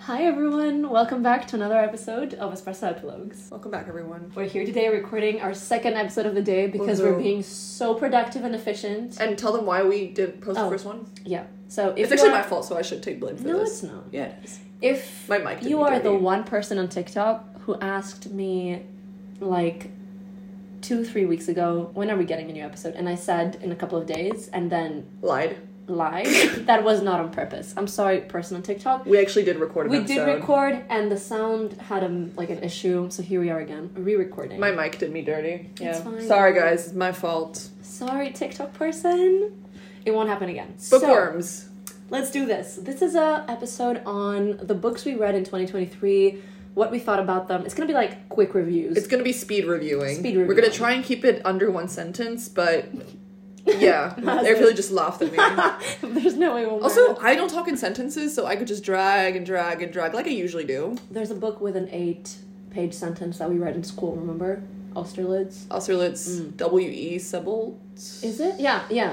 Hi everyone, welcome back to another episode of Espresso Epilogues. Welcome back everyone. We're here today recording our second episode of the day because we're being so productive and efficient. And tell them why we did post the first one. Yeah, so if it's actually my fault, so I should take blame for this. No, it's not. Yeah, it is. If my mic you are the one person on TikTok who asked me like 2-3 weeks ago, when are we getting a new episode? And I said in a couple of days and then lied. That was not on purpose. I'm sorry, person on TikTok. We actually did record an episode. We did record, and the sound had an issue, so here we are again, re-recording. My mic did me dirty. Yeah. It's fine. Sorry guys, it's my fault. Sorry, TikTok person. It won't happen again. Bookworms. So, let's do this. This is a episode on the books we read in 2023, what we thought about them. It's gonna be like quick reviews. It's gonna be speed reviewing. We're gonna try and keep it under one sentence, but... yeah, they really just laughed at me. There's no way we'll Also, I don't talk in sentences, so I could just drag and drag and drag like I usually do. There's a book with an 8-page sentence that we read in school, remember? Austerlitz. W.E. Sebald. Is it? Yeah.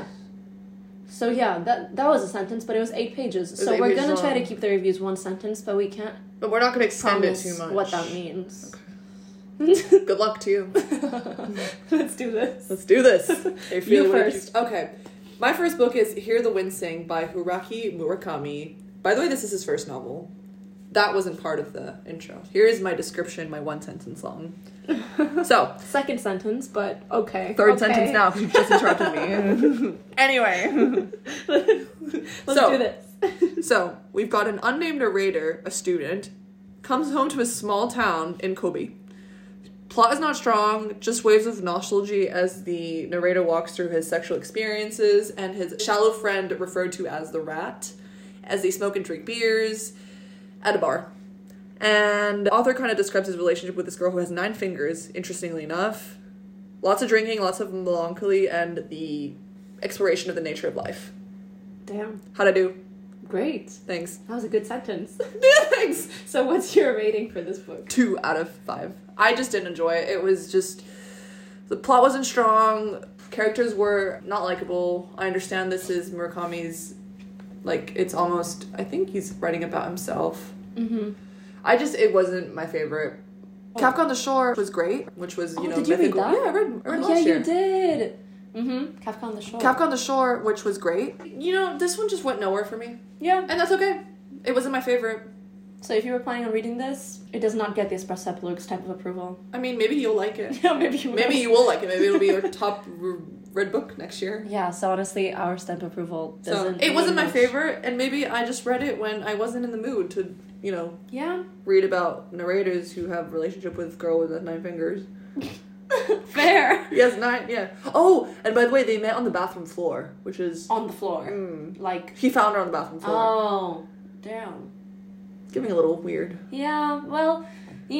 So yeah, that was a sentence, but it was 8 pages. So we're gonna try to keep the reviews one sentence, but we can't. But we're not gonna extend it too much. What that means. Okay. Good luck to you. Let's do this. You first. Okay. My first book is Hear the Wind Sing by Haruki Murakami. By the way, this is his first novel. That wasn't part of the intro. Here is my description, my one sentence long. So. Second sentence, but okay. Third sentence now, because you just interrupted me. Anyway. Let's do this. So, we've got an unnamed narrator, a student, comes home to a small town in Kobe. Plot is not strong, just waves of nostalgia as the narrator walks through his sexual experiences and his shallow friend referred to as the Rat as they smoke and drink beers at a bar. And the author kind of describes his relationship with this girl who has 9 fingers, interestingly enough. Lots of drinking, lots of melancholy, and the exploration of the nature of life. Damn. How'd I do? Great. Thanks. That was a good sentence. Thanks. So what's your rating for this book? 2 out of 5. I just didn't enjoy it. It was just... the plot wasn't strong. Characters were not likable. I understand this is Murakami's... like, it's almost... I think he's writing about himself. Mm-hmm. It wasn't my favorite. Oh. Kafka on the Shore was great, which was, did you read that? Yeah, I read last year. Yeah, you did. Mm-hmm. Kafka on the Shore. Kafka on the Shore, which was great. This one just went nowhere for me. Yeah. And that's okay. It wasn't my favorite. So if you were planning on reading this, it does not get the Espresso Epilogues type of approval. I mean, maybe you'll like it. Yeah, maybe you will. Maybe you will like it. Maybe it'll be your top read book next year. Yeah, so honestly, our stamp approval doesn't... it wasn't my favorite, and maybe I just read it when I wasn't in the mood to, yeah, read about narrators who have a relationship with a girl with 9 fingers. Fair. Yes, 9, yeah. Oh, and by the way, they met on the bathroom floor, which is... on the floor. Like... he found her on the bathroom floor. Oh, damn. Giving a little weird. Yeah, well,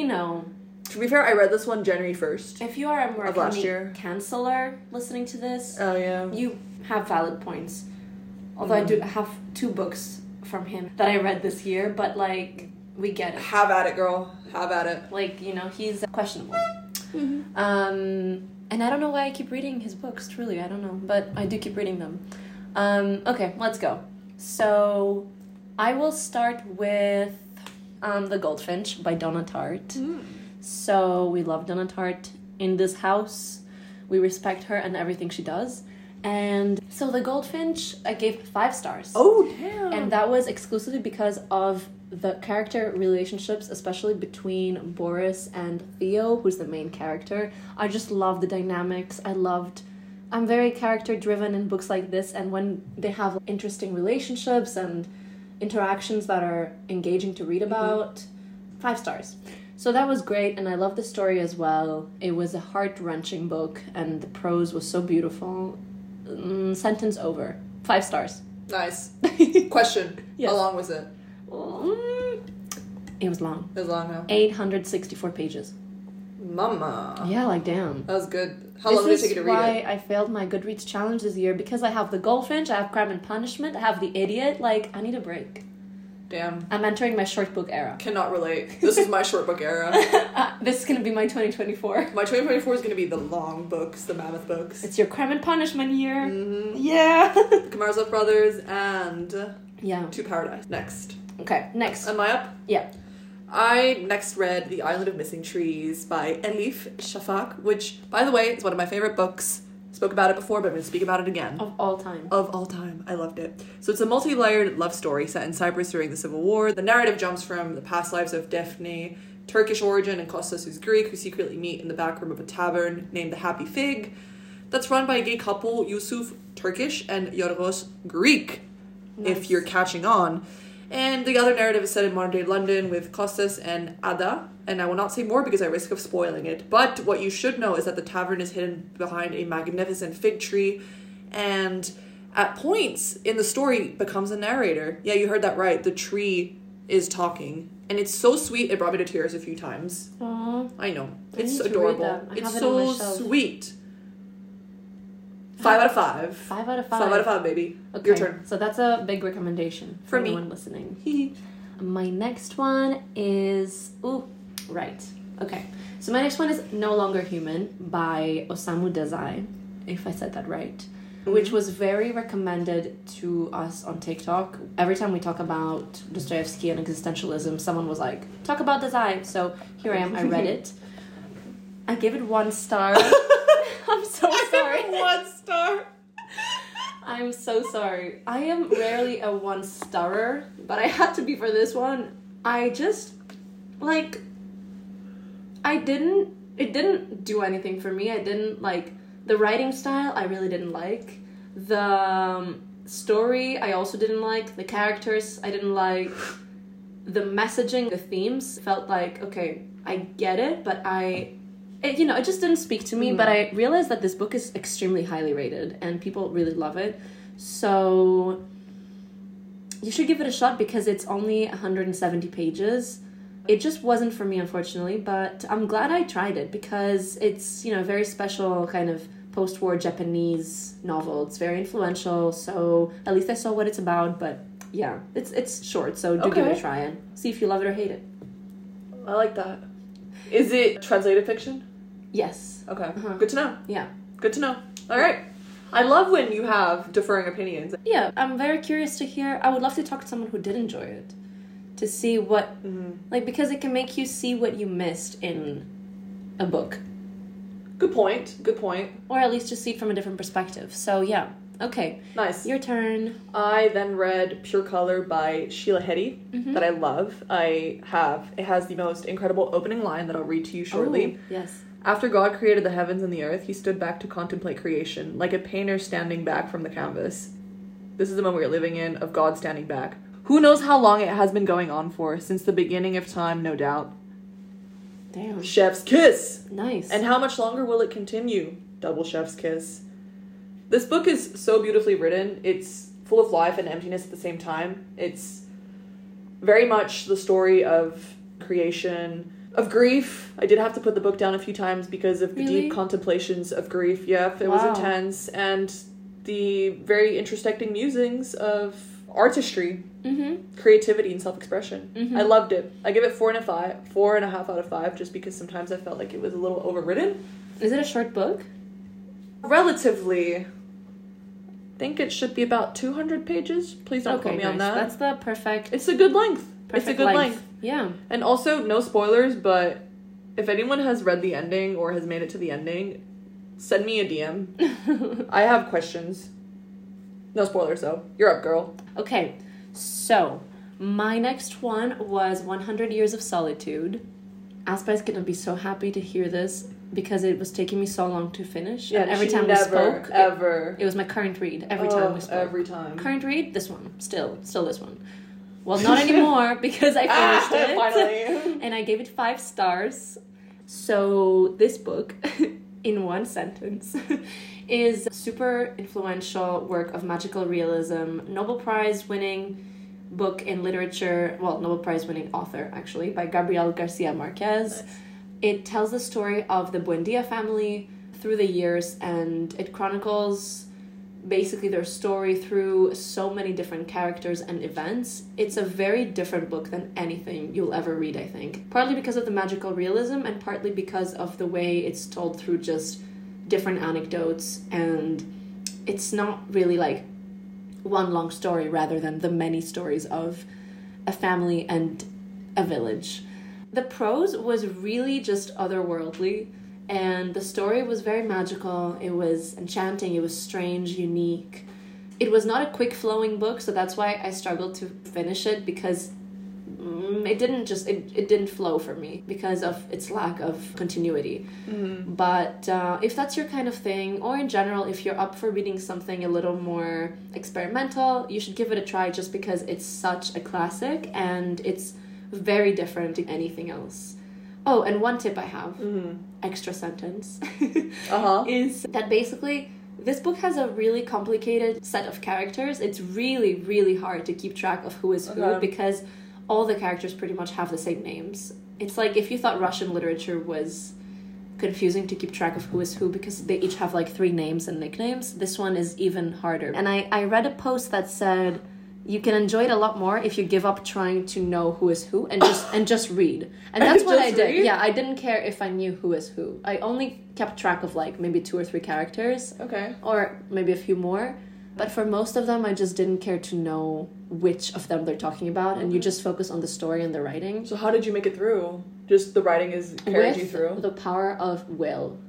To be fair, I read this one January 1st. If you are a Murakami canceller listening to this, oh yeah, you have valid points. Although I do have 2 books from him that I read this year, but we get it. Have at it, girl. Have at it. He's questionable. Mm-hmm. And I don't know why I keep reading his books, truly, I don't know, but I do keep reading them. Okay, let's go. So, I will start with The Goldfinch by Donna Tartt. So, we love Donna Tartt in this house. We respect her and everything she does. And so, The Goldfinch, I gave 5 stars. Oh, damn. And that was exclusively because of the character relationships, especially between Boris and Theo, who's the main character. I just love the dynamics. I'm very character driven in books like this, and when they have interesting relationships and interactions that are engaging to read about, 5 stars. So that was great, and I love the story as well. It was a heart-wrenching book, and the prose was so beautiful. Sentence over. 5 stars. Nice. Question. Yes. How long was it? It was long. It was long, huh? 864 pages. Mama. Yeah, damn. That was good. How long did it take you to read it? This is why I failed my Goodreads challenge this year, because I have The Goldfinch, I have Crime and Punishment, I have The Idiot. I need a break. Damn. I'm entering my short book era. Cannot relate. This is my short book era. This is going to be my 2024. My 2024 is going to be the long books, the mammoth books. It's your Crime and Punishment year. Mm-hmm. Yeah. Karamazov Brothers and... yeah. To Paradise. Next. Okay, next. Am I up? Yeah. I next read The Island of Missing Trees by Elif Shafak, which, by the way, is one of my favorite books. Spoke about it before, but I'm going to speak about it again. Of all time. Of all time. I loved it. So it's a multi-layered love story set in Cyprus during the Civil War. The narrative jumps from the past lives of Daphne, Turkish origin, and Kostas, who's Greek, who secretly meet in the back room of a tavern named the Happy Fig that's run by a gay couple, Yusuf, Turkish, and Yorgos, Greek, if you're catching on. And the other narrative is set in modern-day London with Kostas and Ada, and I will not say more because I risk of spoiling it. But what you should know is that the tavern is hidden behind a magnificent fig tree, and at points in the story becomes a narrator. Yeah, you heard that right. The tree is talking, and it's so sweet. It brought me to tears a few times. Aww. I know. I It's need to read adorable. that. I It's have it on my so shelf. sweet. 5 out of 5. 5 out of 5. 5 out of 5, baby. Okay. Your turn. So that's a big recommendation for For me. anyone listening. My next one is... Ooh, right. Okay. So my next one is No Longer Human by Osamu Dazai, if I said that right. Which was very recommended to us on TikTok. Every time we talk about Dostoevsky and existentialism, someone was like, talk about Dazai. So here I am, I read it. I gave it 1 star. I'm so sorry. 1 star. I'm so sorry. I am rarely a 1-starer, but I had to be for this one. I just, like, it didn't do anything for me. I didn't, like, the writing style, I really didn't like. The story, I also didn't like. The characters, I didn't like. The messaging, the themes, felt like, okay, I get it, but it just didn't speak to me, but I realized that this book is extremely highly rated and people really love it. So you should give it a shot because it's only 170 pages. It just wasn't for me, unfortunately, but I'm glad I tried it because it's, a very special kind of post-war Japanese novel. It's very influential, so at least I saw what it's about, but yeah, it's short, so do give it a try and see if you love it or hate it. I like that. Is it translated fiction? Yes. Okay. Uh-huh. Good to know. Yeah. Good to know. All right. I love when you have differing opinions. Yeah, I'm very curious to hear. I would love to talk to someone who did enjoy it. To see what... because it can make you see what you missed in a book. Good point. Good point. Or at least just see it from a different perspective. So, yeah. Okay. Nice. Your turn. I then read Pure Color by Sheila Heti that I love. It has the most incredible opening line that I'll read to you shortly. Oh, yes. After God created the heavens and the earth, he stood back to contemplate creation, like a painter standing back from the canvas. This is the moment we're living in, of God standing back. Who knows how long it has been going on for, since the beginning of time, no doubt. Damn. Chef's kiss! Nice. And how much longer will it continue? Double chef's kiss. This book is so beautifully written. It's full of life and emptiness at the same time. It's very much the story of creation, of grief. I did have to put the book down a few times because of the deep contemplations of grief. Yeah, it was intense. And the very introspecting musings of artistry, creativity, and self-expression. I loved it. I give it 4.5 out of 5, just because sometimes I felt like it was a little overwritten. Is it a short book? Relatively. I think it should be about 200 pages. Please don't quote me on that. That's the perfect... It's a good length. It's a good length. Yeah. And also, no spoilers, but if anyone has read the ending or has made it to the ending, send me a DM. I have questions. No spoilers, though. You're up, girl. Okay, so my next one was 100 Years of Solitude. Aspa is gonna be so happy to hear this because it was taking me so long to finish. Yeah, and every she time never, we spoke, ever. it was my current read every time we spoke. Every time. Current read, this one. Still this one. Well, not anymore because I finished it. Finally. And I gave it 5 stars. So this book, in one sentence, is a super influential work of magical realism, Nobel Prize winning book in literature, well, Nobel Prize winning author, actually, by Gabriel Garcia Marquez. Nice. It tells the story of the Buendia family through the years, and it chronicles basically their story through so many different characters and events. It's a very different book than anything you'll ever read, I think. Partly because of the magical realism, and partly because of the way it's told through just different anecdotes, and it's not really like one long story rather than the many stories of a family and a village. The prose was really just otherworldly, and the story was very magical. It was enchanting, it was strange, unique. It was not a quick flowing book, so that's why I struggled to finish it, because it didn't flow for me because of its lack of continuity. But if that's your kind of thing, or in general if you're up for reading something a little more experimental, you should give it a try, just because it's such a classic and it's very different to anything else. Oh, and one tip I have, extra sentence, is that basically this book has a really complicated set of characters. It's really, really hard to keep track of who is who, because all the characters pretty much have the same names. It's like if you thought Russian literature was confusing to keep track of who is who because they each have like 3 names and nicknames, this one is even harder. And I read a post that said you can enjoy it a lot more if you give up trying to know who is who and just read. And that's what I did. Yeah, I didn't care if I knew who is who. I only kept track of like maybe 2 or 3 characters. Okay. Or maybe a few more. But for most of them, I just didn't care to know which of them they're talking about, and you just focus on the story and the writing. So how did you make it through? Just the writing is carried you through? The power of will.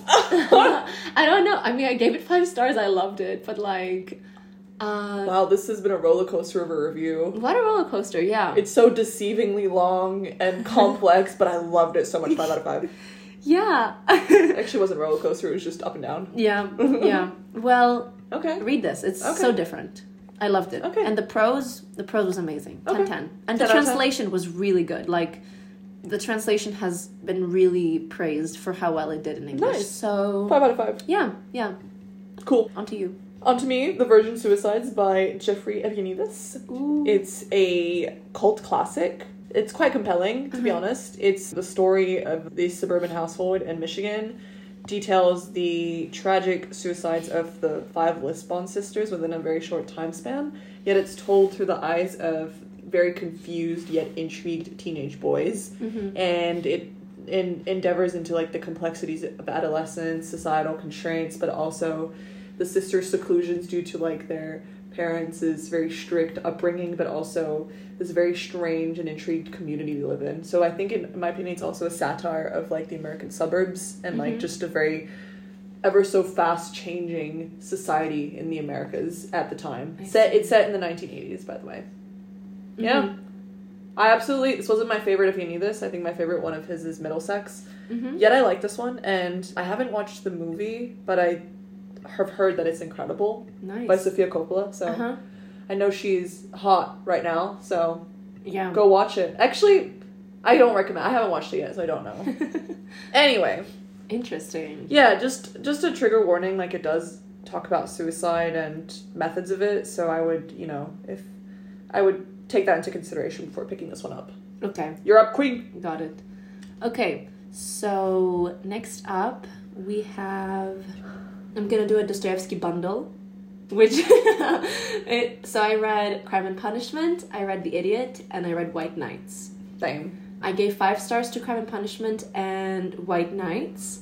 I don't know. I mean, I gave it 5 stars. I loved it, but like... wow, this has been a roller coaster of a review. What a roller coaster, yeah. It's so deceivingly long and complex, but I loved it so much. 5 out of 5. Yeah. It actually wasn't a roller coaster, it was just up and down. Yeah, yeah. Well, okay. Read this. It's so different. I loved it. Okay. And the prose was amazing. 10/10. And 10 the translation was really good. Like, the translation has been really praised for how well it did in English. Nice. So 5 out of 5. Yeah, yeah. Cool. On to you. On to me, The Virgin Suicides by Jeffrey Eugenides. Ooh. It's a cult classic. It's quite compelling, to be honest. It's the story of the suburban household in Michigan. Details the tragic suicides of the 5 Lisbon sisters within a very short time span. Yet it's told through the eyes of very confused yet intrigued teenage boys. And it endeavors into like the complexities of adolescence, societal constraints, but also the sisters' seclusions due to like their parents' very strict upbringing, but also this very strange and intrigued community we live in. So I think, in my opinion, it's also a satire of like the American suburbs and like just a very ever so fast changing society in the Americas at the time. It's set in the 1980s, by the way. Yeah. This wasn't my favorite of any of this. I think my favorite one of his is Middlesex. Yet I like this one, and I haven't watched the movie, but I have heard that it's incredible. Nice. By Sofia Coppola, so I know she's hot right now, so yeah, go watch it. Actually, I don't recommend. I haven't watched it yet, so I don't know. Anyway, interesting. Yeah, just a trigger warning. Like, it does talk about suicide and methods of it, so I would, if I would take that into consideration before picking this one up. Okay, you're up, Queen. Got it. Okay, so next up we have. I'm gonna do a Dostoevsky bundle, which so I read Crime and Punishment, I read The Idiot, and I read White Nights. Same. I gave 5 stars to Crime and Punishment and White Nights,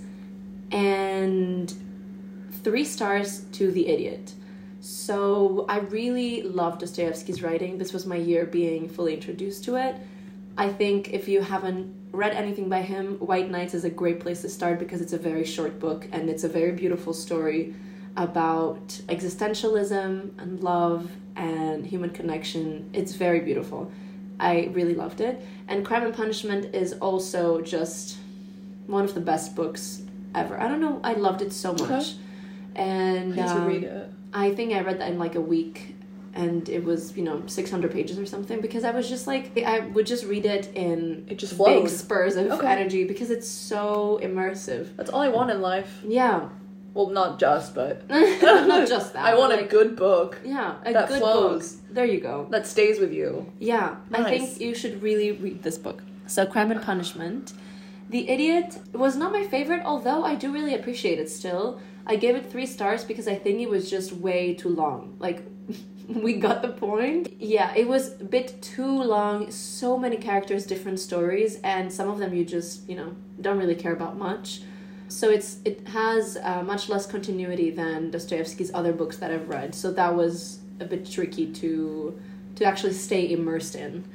and 3 stars to The Idiot. So I really love Dostoevsky's writing. This was my year being fully introduced to it. I think if you haven't read anything by him, White Nights is a great place to start because it's a very short book and it's a very beautiful story about existentialism and love and human connection. It's very beautiful. I really loved it. And Crime and Punishment is also just one of the best books ever. I don't know, I loved it so much. Okay. And I need to read it. I think I read that in like a week. And it was, 600 pages or something, because I was just like, I would just read it in big spurs of energy because it's so immersive. That's all I want in life. Yeah. Well, not just, but... not just that. I want a good book. Yeah, that good flows. Book. There you go. That stays with you. Yeah, nice. I think you should really read this book. So, Crime and Punishment. The Idiot was not my favorite, although I do really appreciate it still. I gave it 3 stars because I think it was just way too long. Like... we got the point. Yeah, it was a bit too long. So many characters, different stories, and some of them you just, don't really care about much. So it has much less continuity than Dostoevsky's other books that I've read. So that was a bit tricky to actually stay immersed in.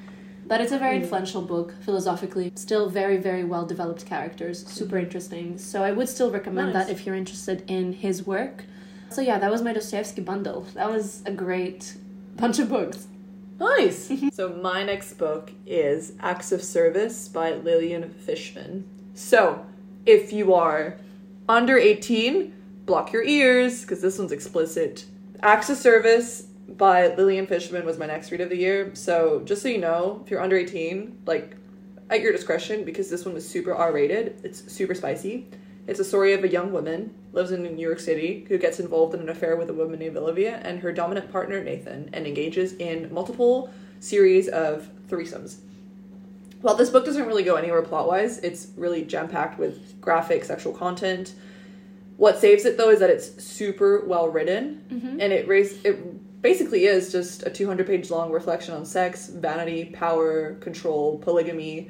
But it's a very influential book, philosophically. Still very, very well-developed characters. Super interesting. So I would still recommend that if you're interested in his work. So yeah, that was my Dostoevsky bundle. That was a great bunch of books. Nice! So my next book is Acts of Service by Lillian Fishman. So, if you are under 18, block your ears, because this one's explicit. Acts of Service by Lillian Fishman was my next read of the year. So, just so you know, if you're under 18, like, at your discretion, because this one was super R-rated. It's super spicy. It's a story of a young woman, lives in New York City, who gets involved in an affair with a woman named Olivia and her dominant partner, Nathan, and engages in multiple series of threesomes. While this book doesn't really go anywhere plot-wise, it's really jam-packed with graphic sexual content. What saves it, though, is that it's super well-written, and it basically is just a 200-page long reflection on sex, vanity, power, control, polygamy.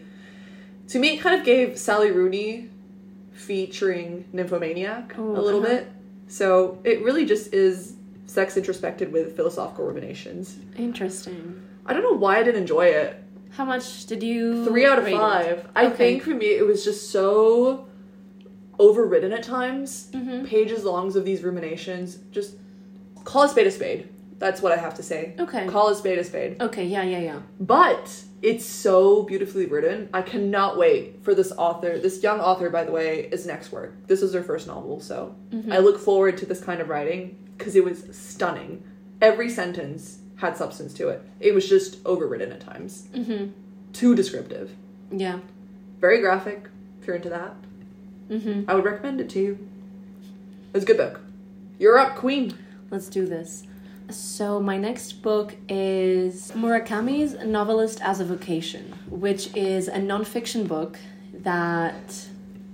To me, it kind of gave Sally Rooney featuring Nymphomaniac a little bit. So it really just is sex introspected with philosophical ruminations. Interesting. I don't know why I didn't enjoy it. How much did you 3 out of rate 5. it? I think for me it was just so overwritten at times. Pages longs of these ruminations. Just call a spade a spade. That's what I have to say. Okay. Call a spade a spade. Okay, yeah. But it's so beautifully written. I cannot wait for this author. This young author, by the way, is next work. This is her first novel, so I look forward to this kind of writing because it was stunning. Every sentence had substance to it. It was just overwritten at times. Too descriptive. Yeah. Very graphic, if you're into that. I would recommend it to you. It's a good book. You're up, queen. Let's do this. So my next book is Murakami's Novelist as a Vocation, which is a nonfiction book that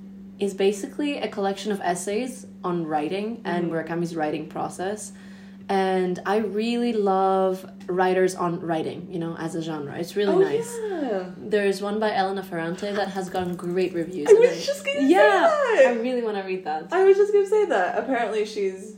is basically a collection of essays on writing and Murakami's writing process. And I really love writers on writing, you know, as a genre. It's really nice. Yeah. There's one by Elena Ferrante that has gotten great reviews. I was just going to say that. I really want to read that. I was just going to say that. Apparently she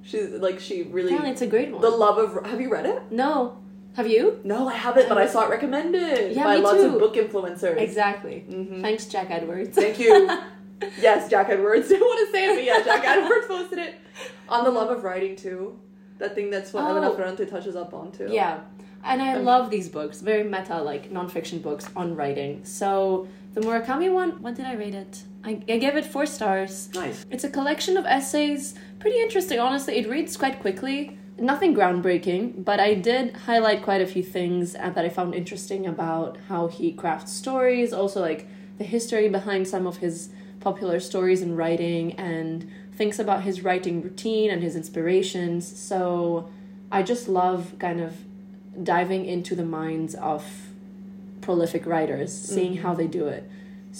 really... Apparently it's a great one. The love of... Have you read it? No. Have you? No, I haven't, but I saw it recommended Yeah, by me lots too. of book influencers. Exactly. Thanks, Jack Edwards. Thank you. Yes, Jack Edwards. Didn't want to say it, but yeah, Jack Edwards posted it. On the love of writing, too. That thing that's what Elena Ferrante touches up on, too. Yeah. And I love these books. Very meta, like, nonfiction books on writing. So, the Murakami one, what did I rate it? I gave it 4 stars. Nice. It's a collection of essays. Pretty interesting, honestly. It reads quite quickly. Nothing groundbreaking, but I did highlight quite a few things that I found interesting about how he crafts stories. Also, like, the history behind some of his popular stories and writing, and thinks about his writing routine and his inspirations. So I just love kind of diving into the minds of prolific writers, seeing how they do it.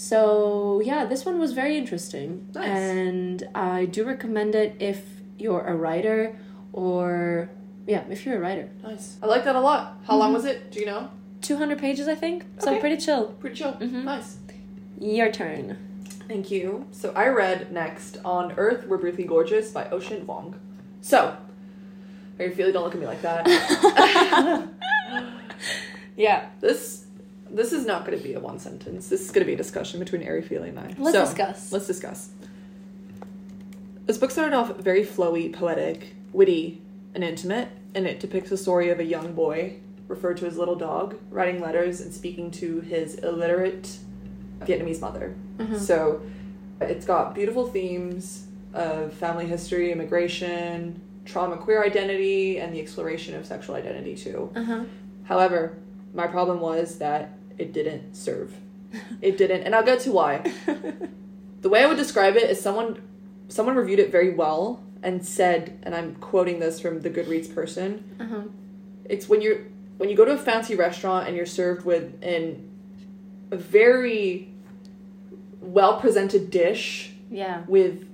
So yeah, this one was very interesting. Nice. And I do recommend it if you're a writer or if you're a writer. Nice. I like that a lot. How long was it? Do you know? 200 pages, I think. So Okay. pretty chill. Pretty chill. Nice. Your turn. Thank you. So I read next On Earth We're Briefly Gorgeous by Ocean Vuong. So, Ari Feely, don't look at me like that. Yeah. This is not going to be a one sentence. This is going to be a discussion between Ari Feely and I. Let's discuss. Let's discuss. This book started off very flowy, poetic, witty, and intimate, and it depicts the story of a young boy, referred to as Little Dog, writing letters and speaking to his illiterate Vietnamese mother. So it's got beautiful themes of family history, immigration, trauma, queer identity, and the exploration of sexual identity too. However, my problem was that it didn't serve. It didn't, and I'll get to why. The way I would describe it is someone reviewed it very well and said, and I'm quoting this from the Goodreads person, it's when you go to a fancy restaurant and you're served with a very well-presented dish with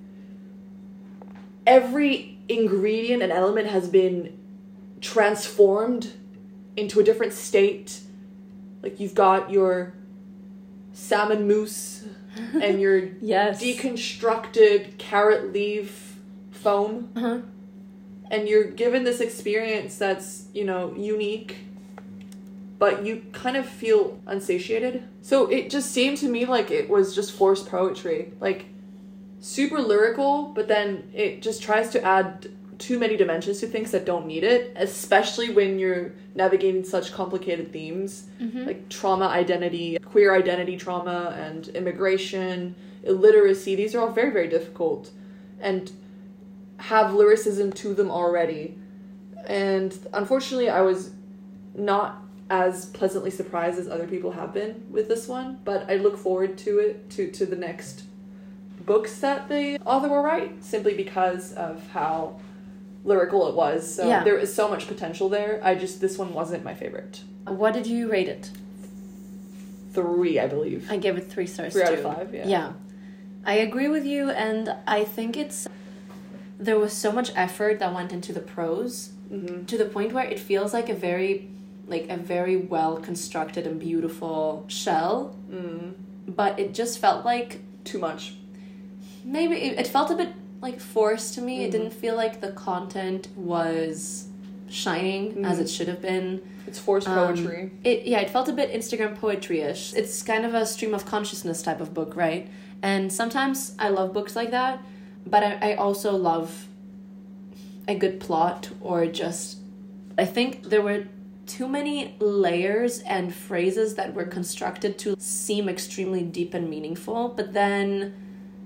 every ingredient and element has been transformed into a different state. Like you've got your salmon mousse and your deconstructed carrot leaf foam. And you're given this experience that's, unique, but you kind of feel unsatiated. So it just seemed to me like it was just forced poetry. Like, super lyrical, but then it just tries to add too many dimensions to things that don't need it, especially when you're navigating such complicated themes like trauma identity, queer identity trauma, and immigration, illiteracy. These are all very, very difficult and have lyricism to them already. And unfortunately, I was not as pleasantly surprised as other people have been with this one, but I look forward to it, to the next books that the author will write, simply because of how lyrical it was. So there is so much potential there. This one wasn't my favorite. What did you rate it? 3, I believe. I gave it 3 stars 3 too. out of 5, yeah. Yeah. I agree with you, and I think there was so much effort that went into the prose to the point where it feels like a very well constructed and beautiful shell, but it just felt like too much. Maybe it felt a bit like forced to me. It didn't feel like the content was shining as it should have been. It's forced poetry. It felt a bit Instagram poetry-ish. It's kind of a stream of consciousness type of book, right? And sometimes I love books like that, but I also love a good plot, or just, I think there were too many layers and phrases that were constructed to seem extremely deep and meaningful, but then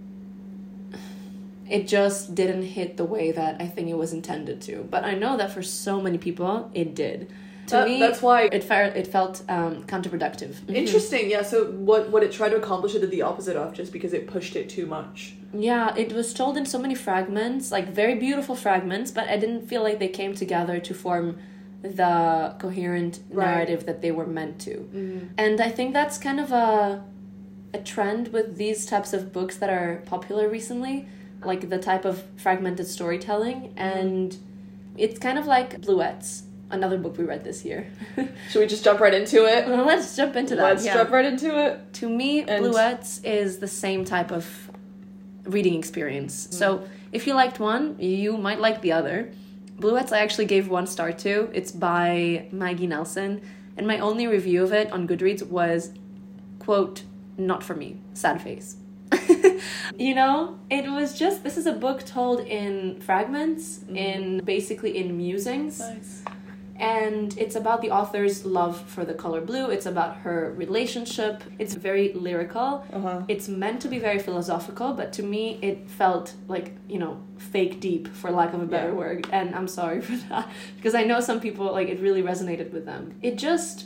it just didn't hit the way that I think it was intended to. But I know that for so many people, it did. To me, that's why it felt counterproductive. Interesting, yeah. So what it tried to accomplish, it did the opposite of, just because it pushed it too much. Yeah, it was told in so many fragments, like very beautiful fragments, but I didn't feel like they came together to form the coherent narrative that they were meant to. And I think that's kind of a trend with these types of books that are popular recently, like the type of fragmented storytelling, and it's kind of like Bluets, another book we read this year. Should we just jump right into it? Well, let's jump into that. Let's jump right into it. To me, Bluets is the same type of reading experience. So if you liked one, you might like the other. Bluets I actually gave 1 star to. It's by Maggie Nelson, and my only review of it on Goodreads was, quote, "not for me, sad face." You know, it was just, this is a book told in fragments, in musings. Nice. And it's about the author's love for the color blue. It's about her relationship. It's very lyrical. It's meant to be very philosophical, but to me it felt like, fake deep, for lack of a better word. And I'm sorry for that, because I know some people, like, it really resonated with them. It just,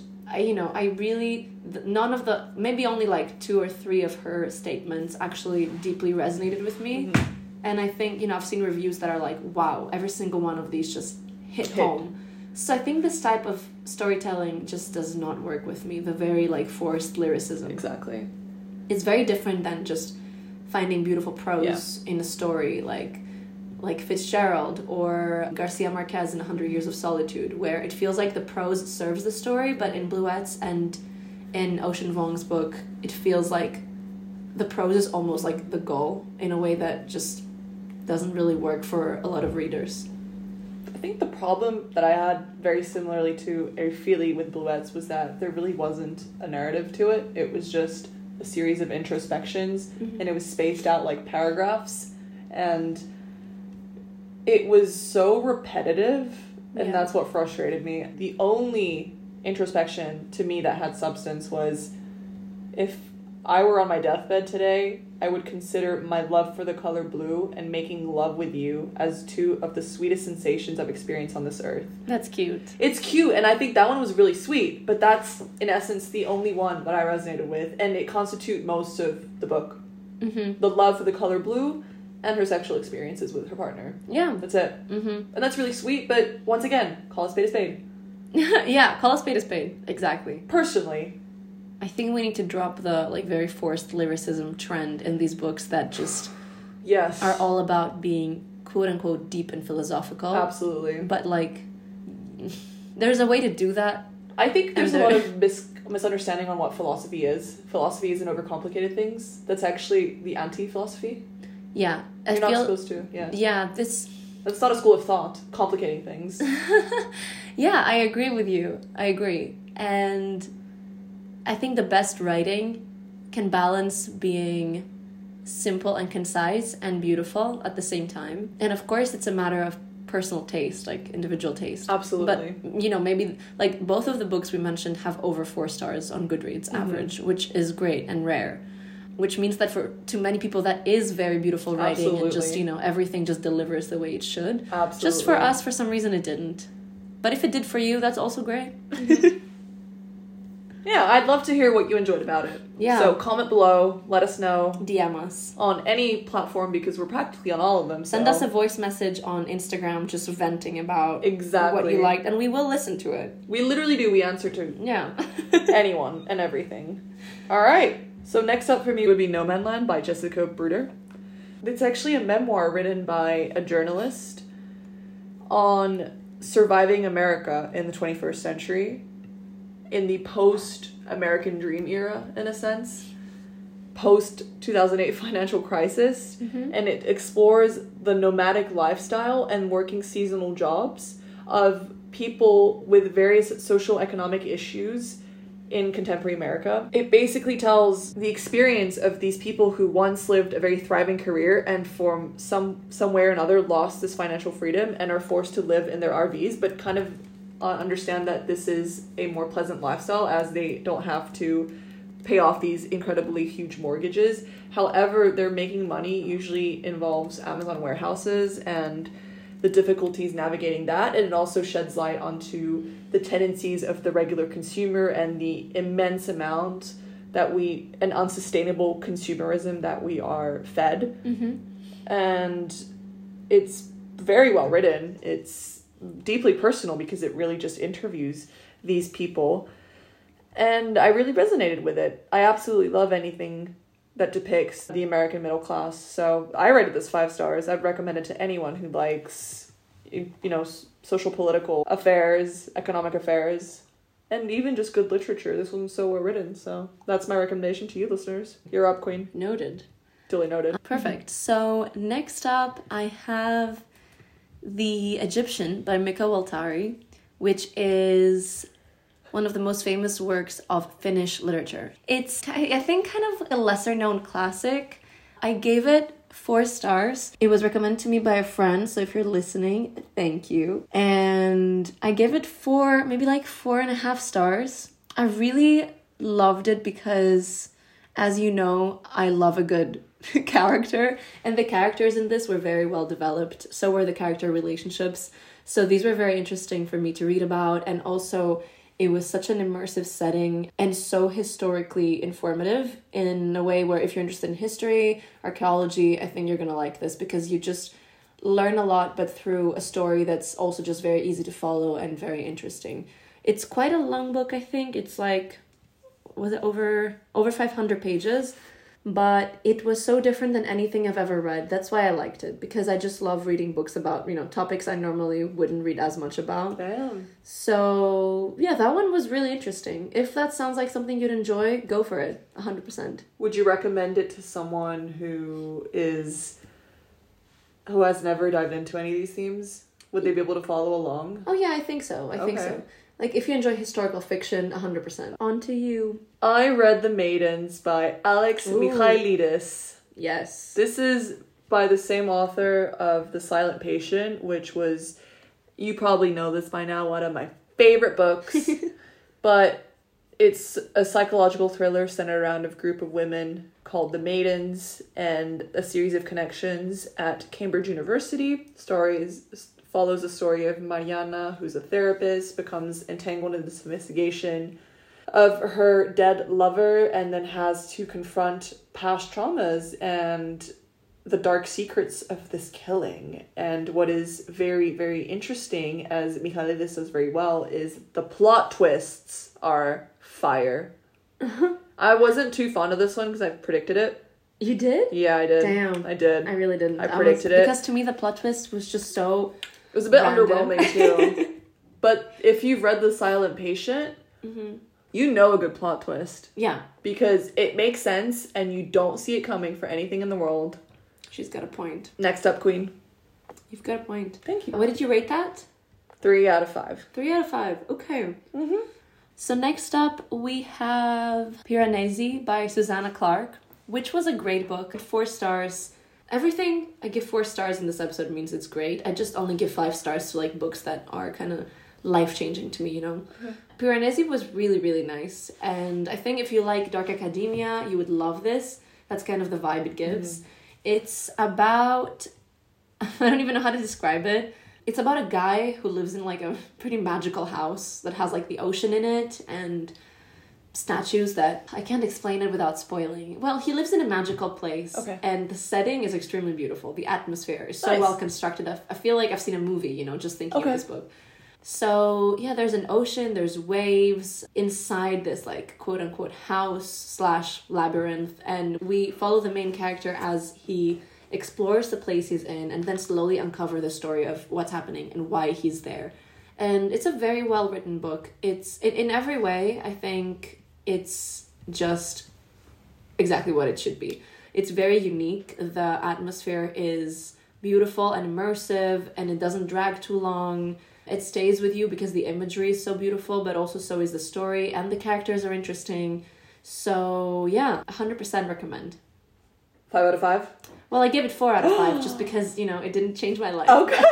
none of the, maybe only like 2 or 3 of her statements actually deeply resonated with me. And I think, I've seen reviews that are like, wow, every single one of these just hit home. So I think this type of storytelling just does not work with me. The very, like, forced lyricism. Exactly. It's very different than just finding beautiful prose in a story, like Fitzgerald or Garcia Marquez in 100 Years of Solitude, where it feels like the prose serves the story, but in Bluets and in Ocean Vuong's book, it feels like the prose is almost like the goal, in a way that just doesn't really work for a lot of readers. I think the problem that I had, very similarly to Erfili with Bluets, was that there really wasn't a narrative to it. It was just a series of introspections, and it was spaced out like paragraphs, and it was so repetitive, and that's what frustrated me. The only introspection to me that had substance was, if I were on my deathbed today, I would consider my love for the color blue and making love with you as 2 of the sweetest sensations I've experienced on this earth. That's cute. It's cute, and I think that one was really sweet, but that's, in essence, the only one that I resonated with, and it constitutes most of the book. The love for the color blue and her sexual experiences with her partner. Yeah. That's it. And that's really sweet, but once again, call a spade a spade. Yeah, call a spade a spade. Exactly. Personally, I think we need to drop the, like, very forced lyricism trend in these books that just are all about being quote-unquote deep and philosophical. Absolutely. But, like, there's a way to do that. I think there's a lot of misunderstanding on what philosophy is. Philosophy isn't overcomplicated things. That's actually the anti-philosophy. Yeah. You're not supposed to, Yeah, this... That's not a school of thought, complicating things. Yeah, I agree with you. I agree. And I think the best writing can balance being simple and concise and beautiful at the same time. And of course, it's a matter of personal taste, like individual taste. Absolutely. But, you know, maybe like both of the books we mentioned have over 4 stars on Goodreads average, which is great and rare. Which means that for to many people that is very beautiful writing. Absolutely. And just, you know, everything just delivers the way it should. Absolutely. Just for us, for some reason, it didn't. But if it did for you, that's also great. Yeah, I'd love to hear what you enjoyed about it. Yeah. So comment below, let us know DM us. on any platform because we're practically on all of them. Send us a voice message on Instagram just venting about Exactly. what you liked, and we will listen to it. We literally do. We answer to Yeah. anyone and everything. All right. So next up for me would be No Man Land by Jessica Bruder. It's actually a memoir written by a journalist on surviving America in the 21st century, in the post-American Dream era, in a sense, post-2008 financial crisis, and it explores the nomadic lifestyle and working seasonal jobs of people with various social economic issues in contemporary America. It basically tells the experience of these people who once lived a very thriving career and from some way or another lost this financial freedom and are forced to live in their RVs, but kind of understand that this is a more pleasant lifestyle as they don't have to pay off these incredibly huge mortgages. However, their making money usually involves Amazon warehouses and the difficulties navigating that, and it also sheds light onto the tendencies of the regular consumer and the immense amount and unsustainable consumerism that we are fed. And it's very well written. It's deeply personal because it really just interviews these people, and I really resonated with it. I absolutely love anything that depicts the American middle class, so I rated this 5 stars. I'd recommend it to anyone who likes, you know, social political affairs, economic affairs, and even just good literature. This one's so well written, so that's my recommendation to you listeners. You're up, Queen. Noted. Duly noted. Perfect. So next up, I have The Egyptian by Mika Waltari, which is one of the most famous works of Finnish literature. It's, I think, kind of a lesser-known classic. I gave it 4 stars. It was recommended to me by a friend, so if you're listening, thank you. And I gave it 4.5 stars. I really loved it because, as you know, I love a good character, and the characters in this were very well developed. So were the character relationships. So these were very interesting for me to read about, and also it was such an immersive setting and so historically informative in a way where if you're interested in history, archaeology, I think you're going to like this because you just learn a lot, but through a story that's also just very easy to follow and very interesting. It's quite a long book, I think. It's like, was it over 500 pages? But it was so different than anything I've ever read. That's why I liked it, because I just love reading books about, you know, topics I normally wouldn't read as much about. Damn. So, yeah, that one was really interesting. If that sounds like something you'd enjoy, go for it. 100%. Would you recommend it to someone who has never dived into any of these themes? Would they be able to follow along? Oh, yeah, I think so. I think so. Like, if you enjoy historical fiction, 100%. On to you. I read The Maidens by Alex Michailidis. Yes. This is by the same author of The Silent Patient, which was, you probably know this by now, one of my favorite books. But it's a psychological thriller centered around a group of women called The Maidens and a series of connections at Cambridge University. Follows the story of Mariana, who's a therapist, becomes entangled in this investigation of her dead lover, and then has to confront past traumas and the dark secrets of this killing. And what is very, very interesting, as Michailidis does very well, is the plot twists are fire. I wasn't too fond of this one because I predicted it. You did? Yeah, I did. Damn. I did. I really didn't. I predicted it. Because to me, the plot twist was just so... It was a bit random. underwhelming too. But if you've read The Silent Patient, you know a good plot twist. Yeah. Because it makes sense and you don't see it coming for anything in the world. She's got a point. Next up, Queen. You've got a point. Thank you. What did you rate that? 3 out of 5. 3 out of 5. Okay. Mm-hmm. So next up, we have Piranesi by Susanna Clarke, which was a great book. 4 stars. Everything I give 4 stars in this episode means it's great. I just only give 5 stars to like books that are kind of life-changing to me, you know? Okay. Piranesi was really, really nice. And I think if you like dark academia, you would love this. That's kind of the vibe it gives. It's about... I don't even know how to describe it. It's about a guy who lives in like a pretty magical house that has like the ocean in it and statues that I can't explain it without spoiling. Well, he lives in a magical place. Okay. And the setting is extremely beautiful. The atmosphere is so Nice. well constructed. I feel like I've seen a movie, you know, just thinking Okay. of this book. So yeah, there's an ocean, there's waves inside this like quote unquote house / labyrinth, and we follow the main character as he explores the place he's in and then slowly uncover the story of what's happening and why he's there. And it's a very well written book. It's in every way, I think it's just exactly what it should be. It's very unique. The atmosphere is beautiful and immersive, and it doesn't drag too long. It stays with you because the imagery is so beautiful, but also so is the story, and the characters are interesting. So yeah, 100% recommend. 5 out of 5? Well, I give it 4 out of 5 just because, you know, it didn't change my life. Okay.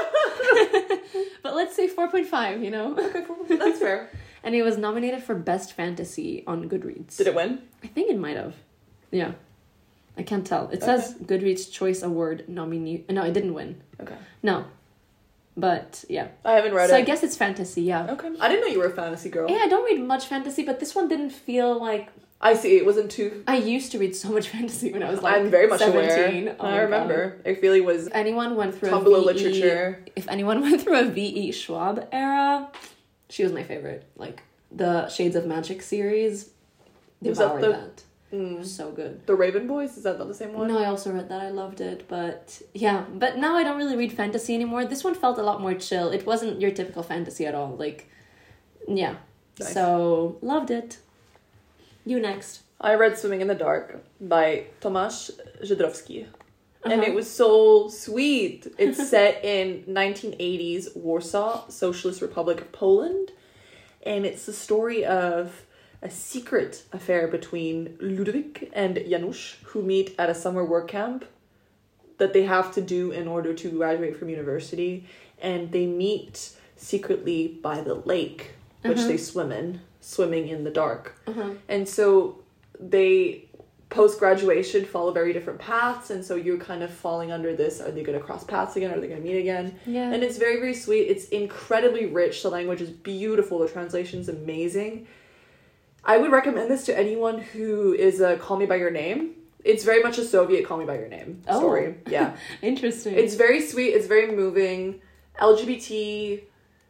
But let's say 4.5, you know? Okay, cool. That's fair. And it was nominated for Best Fantasy on Goodreads. Did it win? I think it might have. Yeah. I can't tell. It says Goodreads Choice Award nominee. No, it didn't win. Okay. No. But, yeah. I haven't read it. So I guess it's fantasy, yeah. Okay. I didn't know you were a fantasy girl. Yeah, I don't read much fantasy, but this one didn't feel like... I see. It wasn't too... I used to read so much fantasy when I was like I'm very much 17. aware. Oh I my remember. God. I feel it was If anyone went through Tumblr a VE, literature. If anyone went through a V.E. Schwab era, she was my favorite. Like, the Shades of Magic series, Was that devoured the- that. So good. The Raven Boys? Is that not the same one? No, I also read that. I loved it. But yeah, but now I don't really read fantasy anymore. This one felt a lot more chill. It wasn't your typical fantasy at all. Like, yeah. Nice. So, loved it. You next. I read Swimming in the Dark by Tomasz Żydrowski. And Uh-huh. it was so sweet. It's set in 1980s Warsaw, Socialist Republic of Poland. And it's the story of a secret affair between Ludwik and Janusz, who meet at a summer work camp that they have to do in order to graduate from university. And they meet secretly by the lake, which they swimming in the dark. And so they, post-graduation, follow very different paths. And so you're kind of falling under this. Are they going to cross paths again? Are they going to meet again? Yeah. And it's very, very sweet. It's incredibly rich. The language is beautiful. The translation's amazing. I would recommend this to anyone who is a Call Me By Your Name. It's very much a Soviet Call Me By Your Name story. Yeah. Interesting. It's very sweet. It's very moving. LGBTQ+.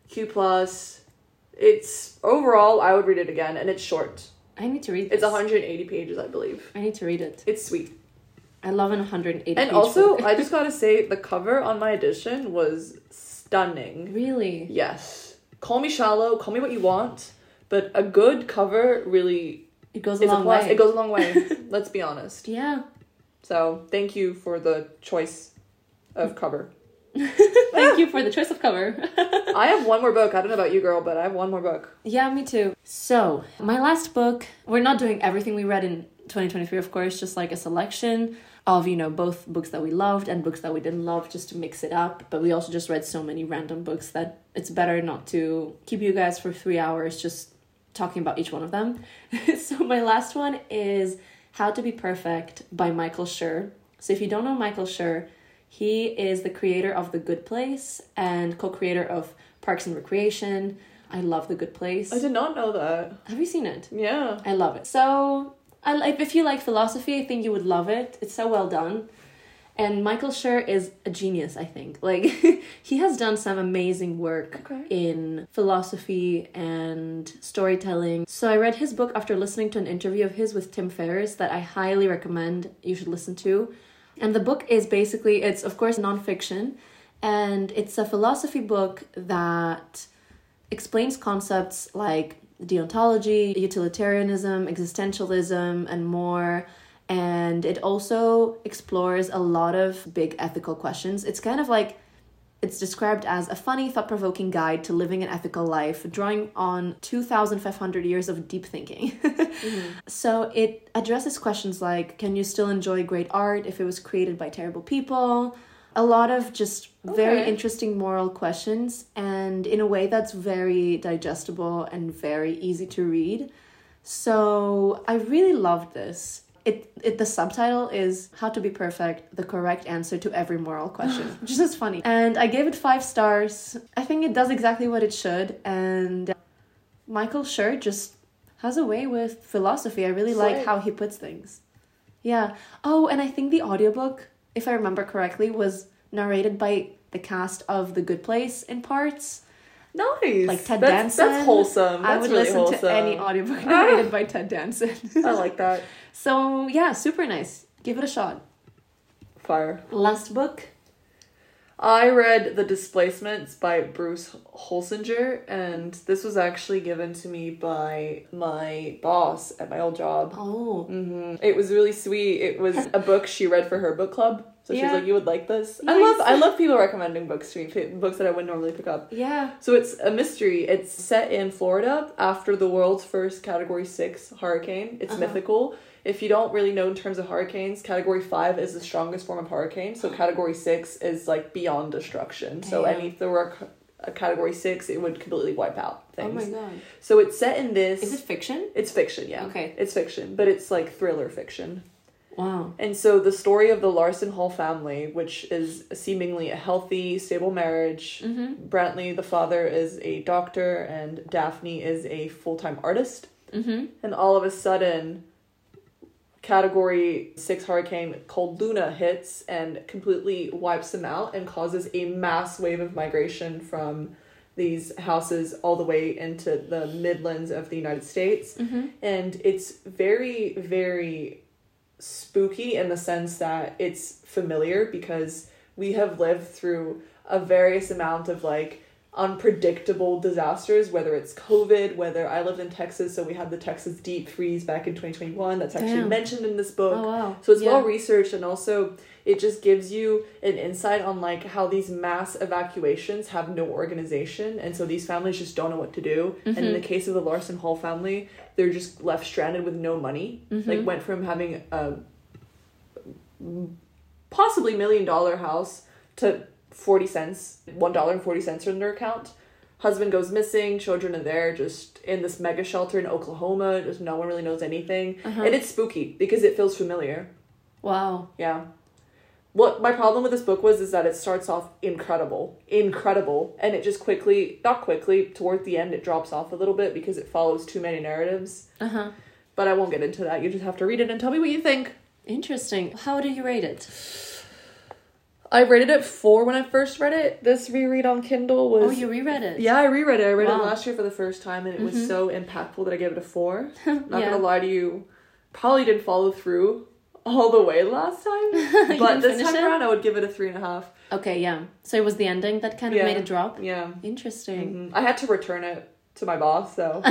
It's, overall, I would read it again. And it's short. I need to read It's this. 180 pages, I believe. I need to read it. It's sweet. I love an 180 And page also, book. I just gotta say, the cover on my edition was stunning. Really? Yes. Call me shallow, call me what you want, but a good cover really It goes a is a long plus. way. It goes a long way. Let's be honest. Yeah. So, thank you for the choice of cover. Thank you for the choice of cover. I have one more book. I don't know about you, girl, but I have one more book. Yeah, me too. So, my last book, we're not doing everything we read in 2023, of course, just like a selection of, you know, both books that we loved and books that we didn't love, just to mix it up. But we also just read so many random books that it's better not to keep you guys for 3 hours just talking about each one of them. So my last one is How to Be Perfect by Michael Schur. So if you don't know Michael Schur, he is the creator of The Good Place and co-creator of Parks and Recreation. I love The Good Place. I did not know that. Have you seen it? Yeah. I love it. So, if you like philosophy, I think you would love it. It's so well done. And Michael Schur is a genius, I think. Like, he has done some amazing work in philosophy and storytelling. So I read his book after listening to an interview of his with Tim Ferriss that I highly recommend you should listen to. And the book is basically, it's of course nonfiction, and it's a philosophy book that explains concepts like deontology, utilitarianism, existentialism, and more. And it also explores a lot of big ethical questions. It's kind of like It's described as a funny, thought-provoking guide to living an ethical life, drawing on 2,500 years of deep thinking. So it addresses questions like, can you still enjoy great art if it was created by terrible people? A lot of just very interesting moral questions, and in a way that's very digestible and very easy to read. So I really loved this. The subtitle is How to Be Perfect, the correct answer to every moral question, which is just funny. And I gave it 5 stars. I think it does exactly what it should. And Michael Schur just has a way with philosophy. I really like how he puts things. Yeah. Oh, and I think the audiobook, if I remember correctly, was narrated by the cast of The Good Place in parts. Nice. Like Ted Danson. That's wholesome. I would listen to any audiobook narrated by Ted Danson. I like that. So yeah, super nice. Give it a shot. Fire. Last book. I read The Displacements by Bruce Holsinger, and this was actually given to me by my boss at my old job. Oh. It was really sweet. It was a book she read for her book club. So she was like, you would like this? Nice. I love people recommending books to me, books that I wouldn't normally pick up. Yeah. So it's a mystery. It's set in Florida after the world's first Category 6 hurricane. It's mythical. If you don't really know in terms of hurricanes, Category 5 is the strongest form of hurricane. So Category 6 is like beyond destruction. So if there were a Category 6, it would completely wipe out things. Oh my god. So it's set in this... Is it fiction? It's fiction, yeah. Okay. It's fiction, but it's like thriller fiction. Wow. And so the story of the Larson Hall family, which is seemingly a healthy, stable marriage. Brantley, the father, is a doctor, and Daphne is a full-time artist. And all of a sudden, Category 6 hurricane called Luna hits and completely wipes them out and causes a mass wave of migration from these houses all the way into the Midlands of the United States. And it's very, very spooky in the sense that it's familiar because we have lived through a various amount of like unpredictable disasters, whether it's COVID, whether I lived in Texas, so we had the Texas deep freeze back in 2021 that's actually mentioned in this book. Oh, wow. So it's well researched, and also it just gives you an insight on like how these mass evacuations have no organization, and so these families just don't know what to do. And in the case of the Larson Hall family, they're just left stranded with no money. Like went from having a possibly $1 million house to 40 cents, $1.40 in their account. Husband goes missing, children are there just in this mega shelter in Oklahoma, just no one really knows anything. And it's spooky because it feels familiar. Wow. Yeah. What my problem with this book is that it starts off incredible, and it just toward the end it drops off a little bit because it follows too many narratives. But I won't get into that. You just have to read it and tell me what you think. Interesting. How do you rate it? I rated it 4 when I first read it. This reread on Kindle was... Oh, you reread it? Yeah, I reread it. I read it last year for the first time, and it was so impactful that I gave it a 4. Not gonna lie to you, probably didn't follow through all the way last time, but this time around I would give it a 3.5. Okay, yeah. So it was the ending that kind of made it drop? Yeah. Interesting. I had to return it to my boss, so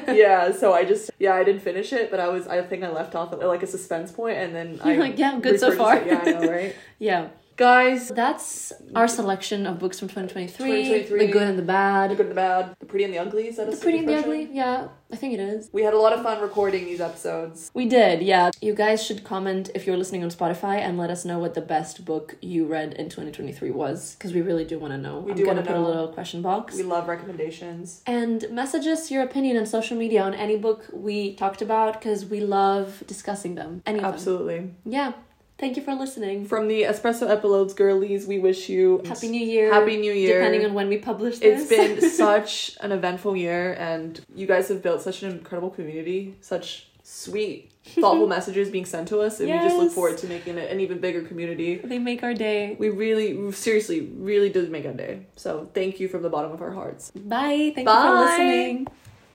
I didn't finish it, but I think I left off at like a suspense point, and then You're like, yeah, good so far. Yeah, I know, right? Yeah. Guys, that's our selection of books from 2023. The good and the bad. The good and the bad. The pretty and the ugly. Is that the pretty and the ugly? Yeah, I think it is. We had a lot of fun recording these episodes. We did, yeah. You guys should comment if you're listening on Spotify and let us know what the best book you read in 2023 was, because we really do want to know. I'm going to put a little question box. We love recommendations. And message us your opinion on social media on any book we talked about, because we love discussing them. Any of them. Absolutely. Yeah. Thank you for listening. From the Espresso Epilogues girlies, we wish you... Happy New Year. Happy New Year. Depending on when we publish this. It's been such an eventful year, and you guys have built such an incredible community. Such sweet, thoughtful messages being sent to us, and we just look forward to making it an even bigger community. They make our day. We really, seriously, really did make our day. So thank you from the bottom of our hearts. Bye. Thank you for listening.